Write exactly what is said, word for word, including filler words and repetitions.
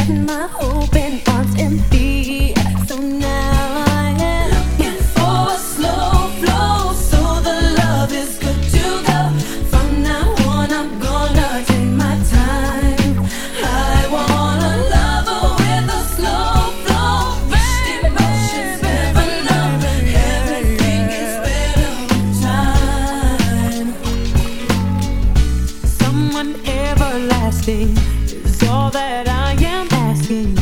My open arms empty, so now I am looking for a slow flow, so the love is good to go. From now on, I'm gonna take my time. I wanna love her with a slow flow. First emotions never know. Everything is better with time. Someone everlasting is all that I am asking.